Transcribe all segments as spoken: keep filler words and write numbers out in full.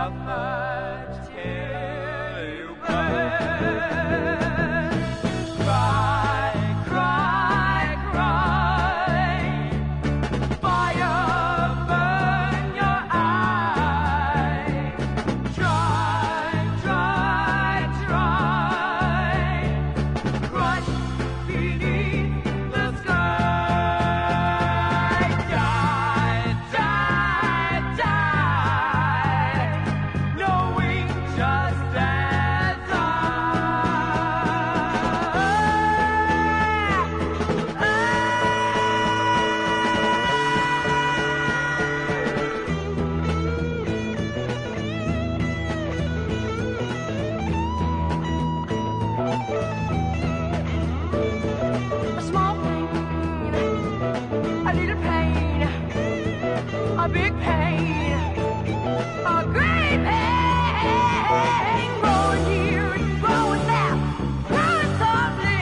suffer till you burn. Cry, cry, cry. Fire burn your eye. Try, try, try. Crush beneath the sky. Die, die, die. Knowing just as I. A small pain, a little pain, a big pain, a great pain, growing here and growing there, growing softly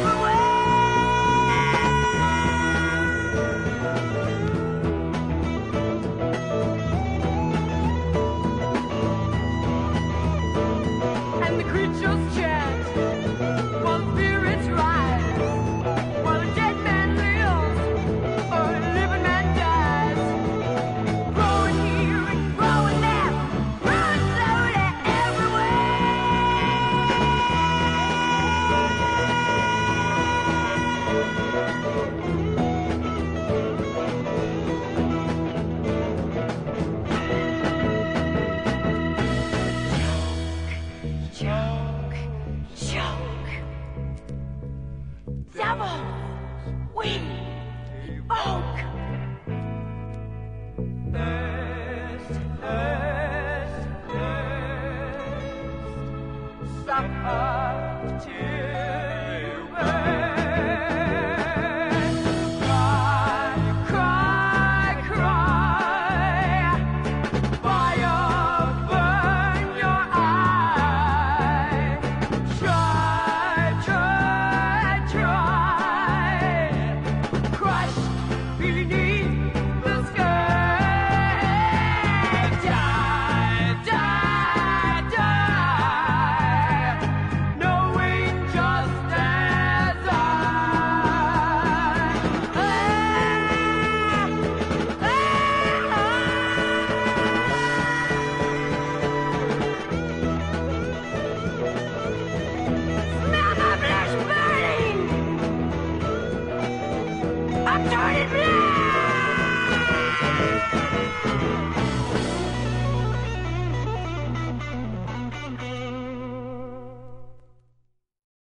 everywhere. And the creatures chant while spirits rise, while a dead man lives or a living man dies. Growing here and growing there, growing slowly everywhere. Choke, choke. Devil's winged oak. Thirst, thirst, thirst. Suffer till you burn. Cry, cry, cry. Fire burn your eye. Try, try, try. Crush beneath the sky. Die, die, die. Knowing just as I. Smell my flesh burning. I'm turning red.